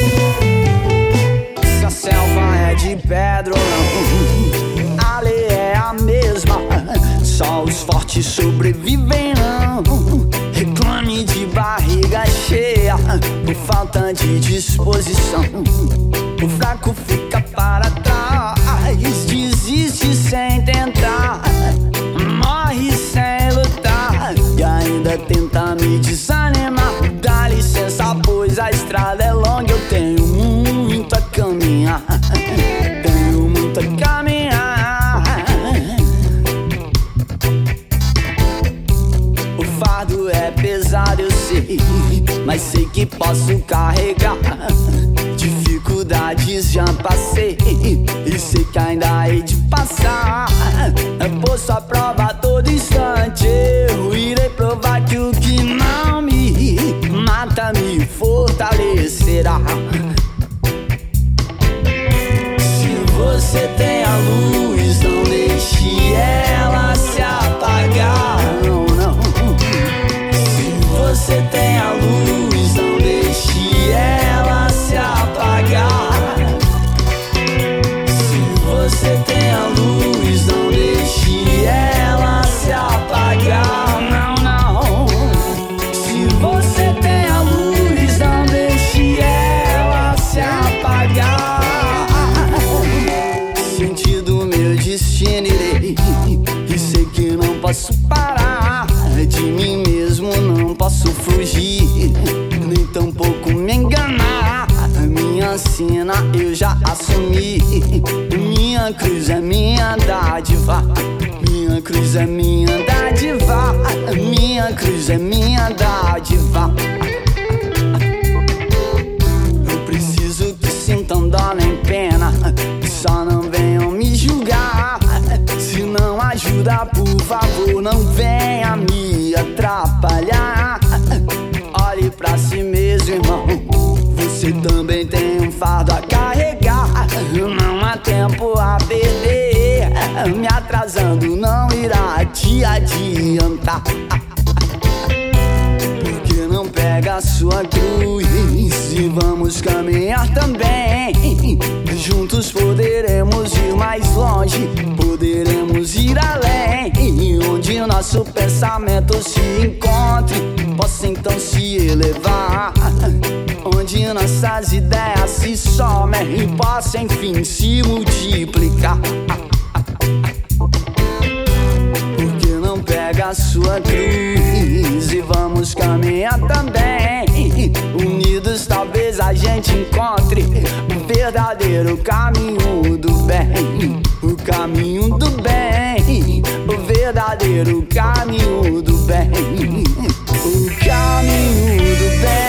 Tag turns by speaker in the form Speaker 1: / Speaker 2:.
Speaker 1: Se a selva é de pedra ou não, a lei é a mesma. Só os fortes sobrevivem, não. Reclame de barriga cheia por falta de disposição. O fraco fica para trás, desiste sem tentar, morre sem lutar e ainda tenta me desanimar. Dá licença, pois a estrada é longa, eu tenho muito a caminhar. Tenho muito a caminhar. O fardo é pesado, eu sei, mas sei que posso carregar. Dificuldades já passei e sei que ainda hei de passar. Posto a prova a todo instante, eu irei provar que o que não me mata me fortalecerá. Se você tem a luz, não deixe ela se apagar. Não, não. Se você tem a luz, não deixe ela se apagar. Se você tem a luz, não deixe ela se apagar. Não, não. Se você tem a luz, não deixe ela se apagar. Sentido meu destino irei, e sei que não posso parar. De mim mesmo não posso fugir, nem tampouco me enganar. Minha sina eu já assumi, minha cruz é minha dádiva. Minha cruz é minha dádiva. Minha cruz é minha dádiva. Eu preciso que sintam dó nem pena, só não venham me julgar. Se não ajuda, por favor, não venha me atrapalhar. Olhe pra si mesmo, irmão, você também tem um fardo a carregar. Não há tempo a perder, me atrasando não irá te adiantar. Porque não pega a sua cruz e vamos caminhar também. Juntos poderemos ir mais longe, poderemos ir além. Onde o nosso pensamento se encontre, possa então se elevar. Onde nossas ideias se somem e possa enfim se multiplicar. Porque não pega a sua cruz e vamos caminhar também. Unidos talvez a gente encontre o verdadeiro caminho do bem. O caminho do bem, o verdadeiro caminho do bem. O caminho do bem.